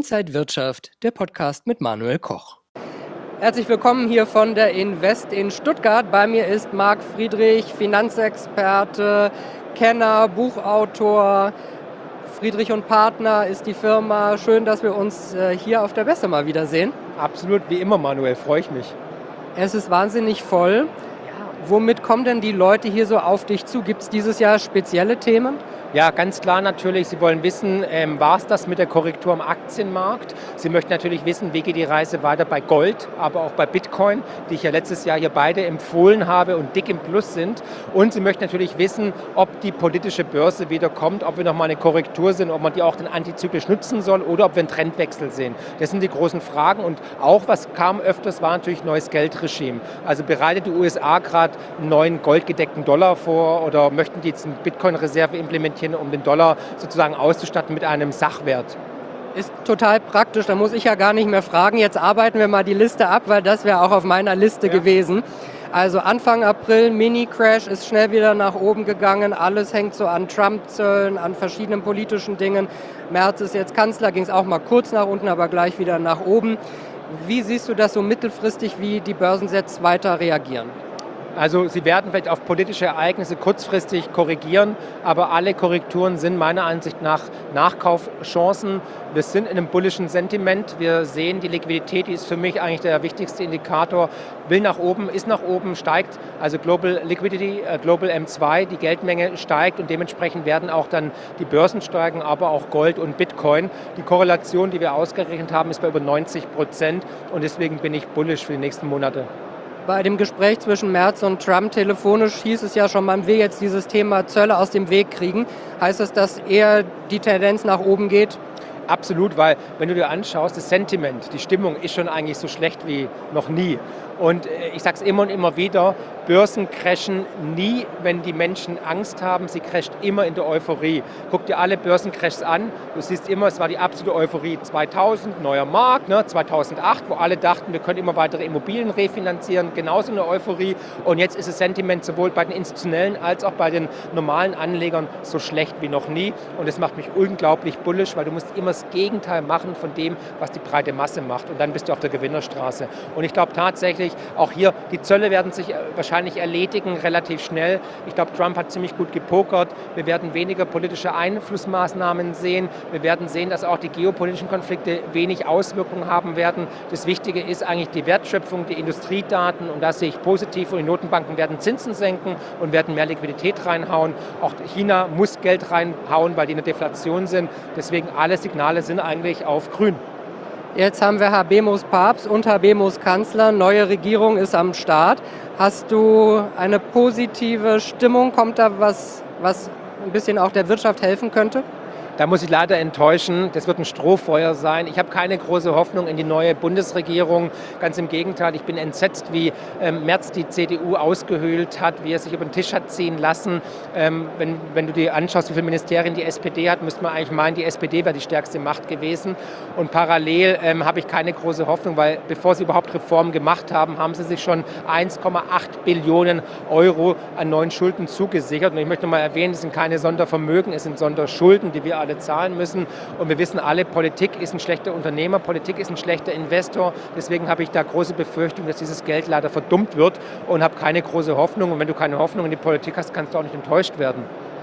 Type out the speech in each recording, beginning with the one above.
Inside Wirtschaft, der Podcast mit Manuel Koch. Herzlich willkommen hier von der Invest in Stuttgart. Bei mir ist Marc Friedrich, Finanzexperte, Kenner, Buchautor. Friedrich und Partner ist die Firma. Schön, dass wir uns hier auf der Messe mal wiedersehen. Absolut, wie immer, Manuel, freue ich mich. Es ist wahnsinnig voll. Womit kommen denn die Leute hier so auf dich zu? Gibt es dieses Jahr spezielle Themen? Ja, ganz klar natürlich. Sie wollen wissen, war es das mit der Korrektur am Aktienmarkt? Sie möchten natürlich wissen, wie geht die Reise weiter bei Gold, aber auch bei Bitcoin, die ich ja letztes Jahr hier beide empfohlen habe und dick im Plus sind. Und Sie möchten natürlich wissen, ob die politische Börse wieder kommt, ob wir nochmal eine Korrektur sind, ob man die auch dann antizyklisch nutzen soll oder ob wir einen Trendwechsel sehen. Das sind die großen Fragen. Und auch, was kam öfters, war natürlich neues Geldregime. Also bereitet die USA gerade einen neuen goldgedeckten Dollar vor oder möchten die jetzt eine Bitcoin-Reserve implementieren, um den Dollar sozusagen auszustatten mit einem Sachwert? Ist total praktisch, da muss ich ja gar nicht mehr fragen. Jetzt arbeiten wir mal die Liste ab, weil das wäre auch auf meiner Liste gewesen. Also Anfang April, Mini-Crash, ist schnell wieder nach oben gegangen. Alles hängt so an Trump-Zöllen, an verschiedenen politischen Dingen. Merz ist jetzt Kanzler, ging es auch mal kurz nach unten, aber gleich wieder nach oben. Wie siehst du das so mittelfristig, wie die Börsen jetzt weiter reagieren? Also sie werden vielleicht auf politische Ereignisse kurzfristig korrigieren, aber alle Korrekturen sind meiner Ansicht nach Nachkaufchancen. Wir sind in einem bullischen Sentiment. Wir sehen, die Liquidität, die ist für mich eigentlich der wichtigste Indikator, will nach oben, ist nach oben, steigt. Also Global Liquidity, Global M2, die Geldmenge steigt und dementsprechend werden auch dann die Börsen steigen, aber auch Gold und Bitcoin. Die Korrelation, die wir ausgerechnet haben, ist bei über 90% und deswegen bin ich bullish für die nächsten Monate. Bei dem Gespräch zwischen Merz und Trump telefonisch hieß es ja schon, man will jetzt dieses Thema Zölle aus dem Weg kriegen. Heißt das, dass eher die Tendenz nach oben geht? Absolut, weil wenn du dir anschaust, das Sentiment, die Stimmung ist schon eigentlich so schlecht wie noch nie. Und ich sage es immer und immer wieder, Börsen crashen nie, wenn die Menschen Angst haben. Sie crasht immer in der Euphorie. Guck dir alle Börsencrashs an. Du siehst immer, es war die absolute Euphorie 2000, neuer Markt, 2008, wo alle dachten, wir können immer weitere Immobilien refinanzieren. Genauso eine Euphorie. Und jetzt ist das Sentiment sowohl bei den institutionellen als auch bei den normalen Anlegern so schlecht wie noch nie. Und das macht mich unglaublich bullish, weil du musst immer das Gegenteil machen von dem, was die breite Masse macht. Und dann bist du auf der Gewinnerstraße. Und ich glaube tatsächlich, auch hier, die Zölle werden sich wahrscheinlich erledigen, relativ schnell. Ich glaube, Trump hat ziemlich gut gepokert. Wir werden weniger politische Einflussmaßnahmen sehen. Wir werden sehen, dass auch die geopolitischen Konflikte wenig Auswirkungen haben werden. Das Wichtige ist eigentlich die Wertschöpfung, die Industriedaten. Und da sehe ich positiv. Und die Notenbanken werden Zinsen senken und werden mehr Liquidität reinhauen. Auch China muss Geld reinhauen, weil die in der Deflation sind. Deswegen alle Signale sind eigentlich auf grün. Jetzt haben wir Habemus Papst und Habemus Kanzler. Neue Regierung ist am Start. Hast du eine positive Stimmung? Kommt da was ein bisschen auch der Wirtschaft helfen könnte? Da muss ich leider enttäuschen, das wird ein Strohfeuer sein. Ich habe keine große Hoffnung in die neue Bundesregierung. Ganz im Gegenteil, ich bin entsetzt, wie Merz die CDU ausgehöhlt hat, wie er sich über den Tisch hat ziehen lassen. Wenn du dir anschaust, wie viele Ministerien die SPD hat, müsste man eigentlich meinen, die SPD wäre die stärkste Macht gewesen. Und parallel habe ich keine große Hoffnung, weil bevor sie überhaupt Reformen gemacht haben, haben sie sich schon 1,8 Billionen Euro an neuen Schulden zugesichert. Und ich möchte noch mal erwähnen, es sind keine Sondervermögen, es sind Sonderschulden, die wir alle zahlen müssen. Und wir wissen alle, Politik ist ein schlechter Unternehmer, Politik ist ein schlechter Investor. Deswegen habe ich da große Befürchtung, dass dieses Geld leider verdummt wird und habe keine große Hoffnung. Und wenn du keine Hoffnung in die Politik hast, kannst du auch nicht enttäuscht werden.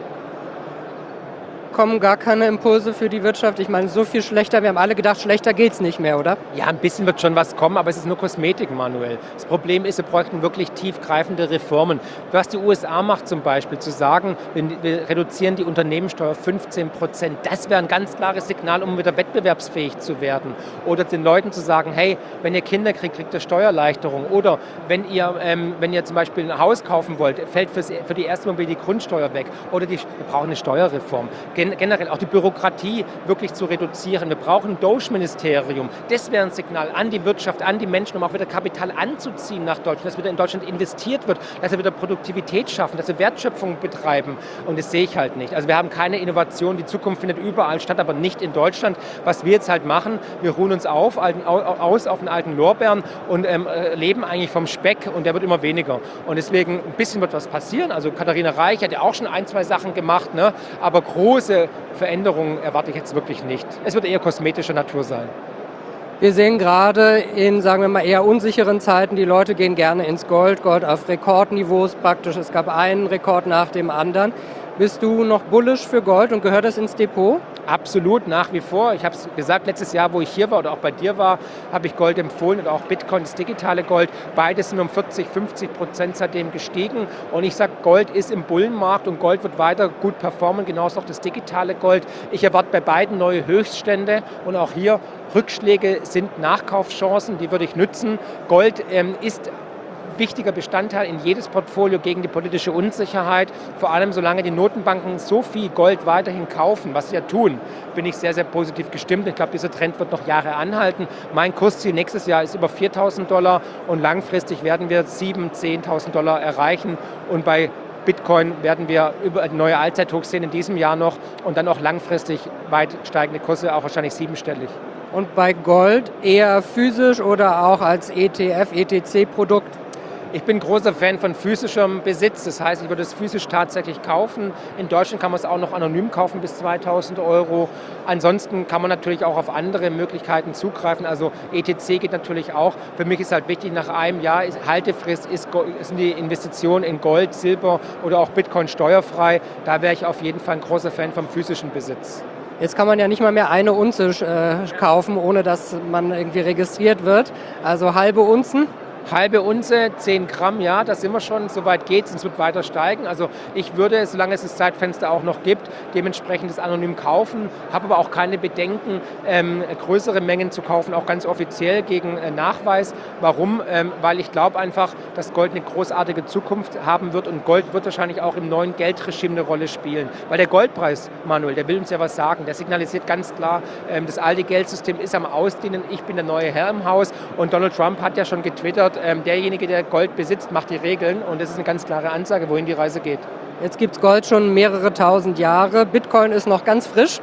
Kommen gar keine Impulse für die Wirtschaft? Ich meine, so viel schlechter, wir haben alle gedacht, schlechter geht's nicht mehr, oder? Ja, ein bisschen wird schon was kommen, aber es ist nur Kosmetik, Manuel. Das Problem ist, wir bräuchten wirklich tiefgreifende Reformen. Was die USA macht zum Beispiel, zu sagen, wir reduzieren die Unternehmenssteuer 15%, das wäre ein ganz klares Signal, um wieder wettbewerbsfähig zu werden. Oder den Leuten zu sagen, hey, wenn ihr Kinder kriegt, kriegt ihr Steuererleichterung. Oder wenn ihr zum Beispiel ein Haus kaufen wollt, fällt für die erste Immobilie die Grundsteuer weg. Oder wir brauchen eine Steuerreform. Generell auch die Bürokratie wirklich zu reduzieren. Wir brauchen ein Doge-Ministerium. Das wäre ein Signal an die Wirtschaft, an die Menschen, um auch wieder Kapital anzuziehen nach Deutschland, dass wieder in Deutschland investiert wird, dass wir wieder Produktivität schaffen, dass wir Wertschöpfung betreiben. Und das sehe ich halt nicht. Also wir haben keine Innovation. Die Zukunft findet überall statt, aber nicht in Deutschland. Was wir jetzt halt machen, wir ruhen uns aus auf den alten Lorbeeren und leben eigentlich vom Speck und der wird immer weniger. Und deswegen ein bisschen wird was passieren. Also Katharina Reich hat ja auch schon ein, zwei Sachen gemacht, ne? Aber große große Veränderungen erwarte ich jetzt wirklich nicht. Es wird eher kosmetischer Natur sein. Wir sehen gerade in, sagen wir mal, eher unsicheren Zeiten, die Leute gehen gerne ins Gold, Gold auf Rekordniveaus praktisch. Es gab einen Rekord nach dem anderen. Bist du noch bullish für Gold und gehört das ins Depot? Absolut, nach wie vor. Ich habe es gesagt, letztes Jahr, wo ich hier war oder auch bei dir war, habe ich Gold empfohlen und auch Bitcoin, das digitale Gold. Beides sind um 40-50% seitdem gestiegen. Und ich sage, Gold ist im Bullenmarkt und Gold wird weiter gut performen, genauso auch das digitale Gold. Ich erwarte bei beiden neue Höchststände und auch hier Rückschläge sind Nachkaufschancen, die würde ich nutzen. Gold ist wichtiger Bestandteil in jedes Portfolio gegen die politische Unsicherheit. Vor allem solange die Notenbanken so viel Gold weiterhin kaufen, was sie ja tun, bin ich sehr, sehr positiv gestimmt. Ich glaube, dieser Trend wird noch Jahre anhalten. Mein Kursziel nächstes Jahr ist über $4.000 und langfristig werden wir 7.000, 10.000 $ erreichen. Und bei Bitcoin werden wir über neue Allzeithochs sehen in diesem Jahr noch und dann auch langfristig weit steigende Kurse, auch wahrscheinlich siebenstellig. Und bei Gold eher physisch oder auch als ETF, ETC-Produkt? Ich bin großer Fan von physischem Besitz, das heißt, ich würde es physisch tatsächlich kaufen. In Deutschland kann man es auch noch anonym kaufen bis 2.000 €. Ansonsten kann man natürlich auch auf andere Möglichkeiten zugreifen, also ETC geht natürlich auch. Für mich ist halt wichtig, nach einem Jahr Haltefrist sind die Investitionen in Gold, Silber oder auch Bitcoin steuerfrei. Da wäre ich auf jeden Fall ein großer Fan vom physischen Besitz. Jetzt kann man ja nicht mal mehr eine Unze kaufen, ohne dass man irgendwie registriert wird. Also halbe Unzen? Halbe Unze, 10 Gramm, ja, da sind wir schon, soweit geht's und es wird weiter steigen. Also ich würde, solange es das Zeitfenster auch noch gibt, dementsprechend das anonym kaufen, habe aber auch keine Bedenken, größere Mengen zu kaufen, auch ganz offiziell gegen Nachweis. Warum? Weil ich glaube einfach, dass Gold eine großartige Zukunft haben wird und Gold wird wahrscheinlich auch im neuen Geldregime eine Rolle spielen. Weil der Goldpreis, Manuel, der will uns ja was sagen, der signalisiert ganz klar, das alte Geldsystem ist am Ausdehnen, ich bin der neue Herr im Haus und Donald Trump hat ja schon getwittert, derjenige, der Gold besitzt, macht die Regeln und das ist eine ganz klare Ansage, wohin die Reise geht. Jetzt gibt es Gold schon mehrere tausend Jahre, Bitcoin ist noch ganz frisch.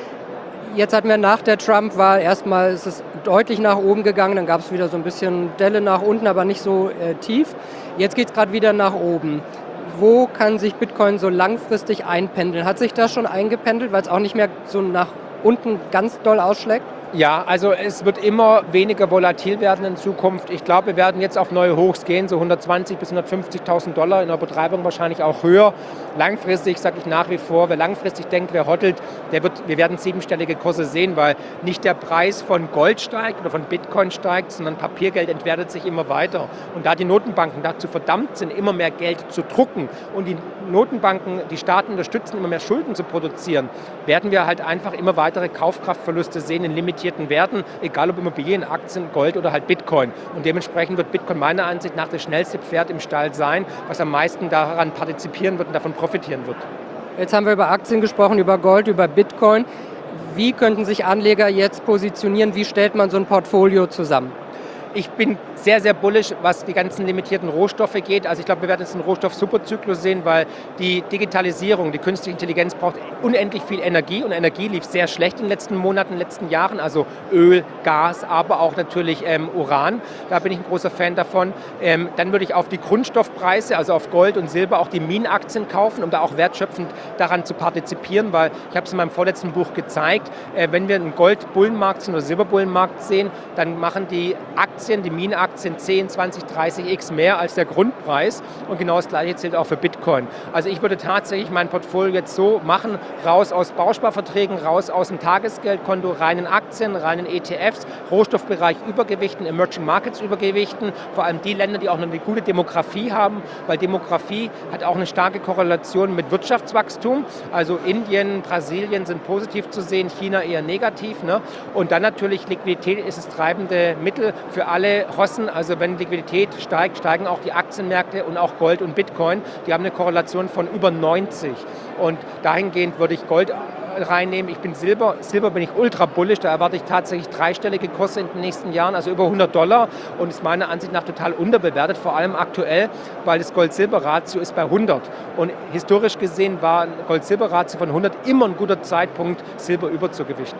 Jetzt hatten wir nach der Trump-Wahl, erstmal ist es deutlich nach oben gegangen, dann gab es wieder so ein bisschen Delle nach unten, aber nicht so tief. Jetzt geht es gerade wieder nach oben. Wo kann sich Bitcoin so langfristig einpendeln? Hat sich das schon eingependelt, weil es auch nicht mehr so nach unten ganz doll ausschlägt? Ja, also es wird immer weniger volatil werden in Zukunft. Ich glaube, wir werden jetzt auf neue Hochs gehen, so 120.000 bis 150.000 $, in der Betreibung wahrscheinlich auch höher. Langfristig sage ich nach wie vor, wer langfristig denkt, wer hodelt, wir werden siebenstellige Kurse sehen, weil nicht der Preis von Gold steigt oder von Bitcoin steigt, sondern Papiergeld entwertet sich immer weiter. Und da die Notenbanken dazu verdammt sind, immer mehr Geld zu drucken und die Notenbanken, die Staaten unterstützen, immer mehr Schulden zu produzieren, werden wir halt einfach immer weitere Kaufkraftverluste sehen in limitierten Werten, egal ob Immobilien, Aktien, Gold oder halt Bitcoin. Und dementsprechend wird Bitcoin meiner Ansicht nach das schnellste Pferd im Stall sein, was am meisten daran partizipieren wird und davon profitieren wird. Jetzt haben wir über Aktien gesprochen, über Gold, über Bitcoin. Wie könnten sich Anleger jetzt positionieren? Wie stellt man so ein Portfolio zusammen? Ich bin sehr, sehr bullish, was die ganzen limitierten Rohstoffe geht. Also ich glaube, wir werden jetzt einen Rohstoff-Superzyklus sehen, weil die Digitalisierung, die künstliche Intelligenz braucht unendlich viel Energie und Energie lief sehr schlecht in den letzten Monaten, in den letzten Jahren, also Öl, Gas, aber auch natürlich Uran. Da bin ich ein großer Fan davon. Dann würde ich auf die Grundstoffpreise, also auf Gold und Silber, auch die Minenaktien kaufen, um da auch wertschöpfend daran zu partizipieren, weil ich habe es in meinem vorletzten Buch gezeigt, wenn wir einen Gold-Bullenmarkt oder Silber-Bullenmarkt sehen, dann machen die Aktien, die Minenaktien 10, 20, 30x mehr als der Grundpreis und genau das Gleiche zählt auch für Bitcoin. Also ich würde tatsächlich mein Portfolio jetzt so machen, raus aus Bausparverträgen, raus aus dem Tagesgeldkonto, rein in Aktien, rein in ETFs, Rohstoffbereich übergewichten, Emerging Markets übergewichten, vor allem die Länder, die auch noch eine gute Demografie haben, weil Demografie hat auch eine starke Korrelation mit Wirtschaftswachstum, also Indien, Brasilien sind positiv zu sehen, China eher negativ, ne? Und dann natürlich Liquidität ist das treibende Mittel für alle Hossen. Also wenn Liquidität steigt, steigen auch die Aktienmärkte und auch Gold und Bitcoin. Die haben eine Korrelation von über 90. Und dahingehend würde ich Gold reinnehmen. Ich bin Silber bin ich ultra bullish, da erwarte ich tatsächlich dreistellige Kurse in den nächsten Jahren, also über $100 und ist meiner Ansicht nach total unterbewertet, vor allem aktuell, weil das Gold-Silber-Ratio ist bei 100 und historisch gesehen war ein Gold-Silber-Ratio von 100 immer ein guter Zeitpunkt, Silber überzugewichten.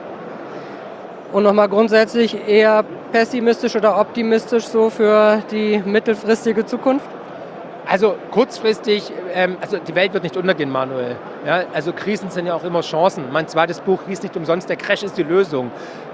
Und nochmal grundsätzlich eher pessimistisch oder optimistisch so für die mittelfristige Zukunft? Also kurzfristig, also die Welt wird nicht untergehen, Manuel. Ja, also Krisen sind ja auch immer Chancen. Mein zweites Buch hieß nicht umsonst, der Crash ist die Lösung.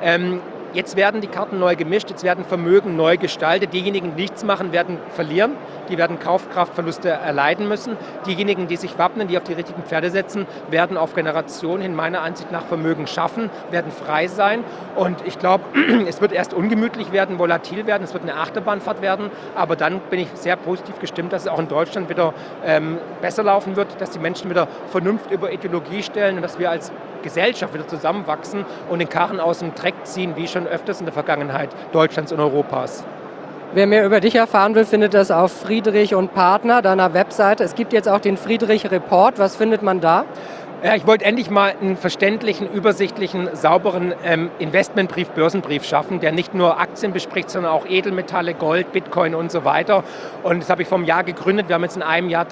Jetzt werden die Karten neu gemischt, jetzt werden Vermögen neu gestaltet. Diejenigen, die nichts machen, werden verlieren. Die werden Kaufkraftverluste erleiden müssen. Diejenigen, die sich wappnen, die auf die richtigen Pferde setzen, werden auf Generationen hin meiner Ansicht nach Vermögen schaffen, werden frei sein. Und ich glaube, es wird erst ungemütlich werden, volatil werden, es wird eine Achterbahnfahrt werden. Aber dann bin ich sehr positiv gestimmt, dass es auch in Deutschland wieder besser laufen wird, dass die Menschen wieder Vernunft über Ideologie stellen und dass wir als Gesellschaft wieder zusammenwachsen und den Karren aus dem Dreck ziehen, wie schon öfters in der Vergangenheit Deutschlands und Europas. Wer mehr über dich erfahren will, findet das auf Friedrich und Partner, deiner Webseite. Es gibt jetzt auch den Friedrich Report. Was findet man da? Ja, ich wollte endlich mal einen verständlichen, übersichtlichen, sauberen Investmentbrief, Börsenbrief schaffen, der nicht nur Aktien bespricht, sondern auch Edelmetalle, Gold, Bitcoin und so weiter. Und das habe ich vor einem Jahr gegründet. Wir haben jetzt in einem Jahr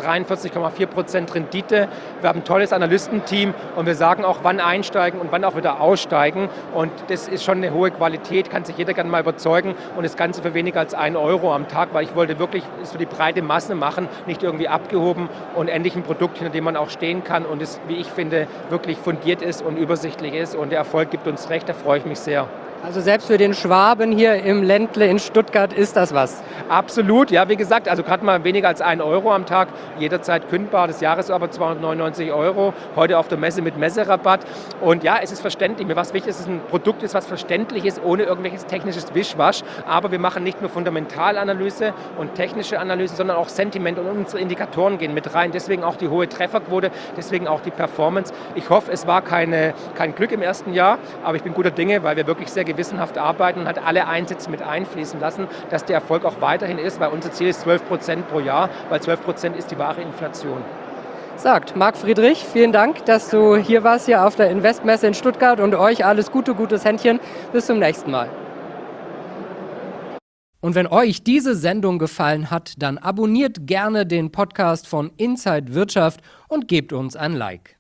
43,4% Rendite. Wir haben ein tolles Analystenteam und wir sagen auch, wann einsteigen und wann auch wieder aussteigen. Und das ist schon eine hohe Qualität, kann sich jeder gerne mal überzeugen. Und das Ganze für weniger als 1 Euro am Tag, weil ich wollte wirklich es für die breite Masse machen, nicht irgendwie abgehoben und endlich ein Produkt, hinter dem man auch stehen kann und es, wie ich finde, wirklich fundiert ist und übersichtlich ist und der Erfolg gibt uns recht, da freue ich mich sehr. Also selbst für den Schwaben hier im Ländle in Stuttgart ist das was? Absolut, ja, wie gesagt, also gerade mal weniger als 1 Euro am Tag, jederzeit kündbar, das Jahresabo 299 €, heute auf der Messe mit Messerabatt und ja, es ist verständlich, mir was wichtig ist, dass es ein Produkt ist, was verständlich ist, ohne irgendwelches technisches Wischwasch, aber wir machen nicht nur Fundamentalanalyse und technische Analyse, sondern auch Sentiment und unsere Indikatoren gehen mit rein, deswegen auch die hohe Trefferquote, deswegen auch die Performance. Ich hoffe, es war kein Glück im ersten Jahr, aber ich bin guter Dinge, weil wir wirklich sehr gewissenhaft arbeiten und hat alle Einsätze mit einfließen lassen, dass der Erfolg auch weiterhin ist, weil unser Ziel ist 12% pro Jahr, weil 12% ist die wahre Inflation. Sagt Marc Friedrich, vielen Dank, dass du hier warst, hier auf der Investmesse in Stuttgart und euch alles Gute, gutes Händchen. Bis zum nächsten Mal. Und wenn euch diese Sendung gefallen hat, dann abonniert gerne den Podcast von Inside Wirtschaft und gebt uns ein Like.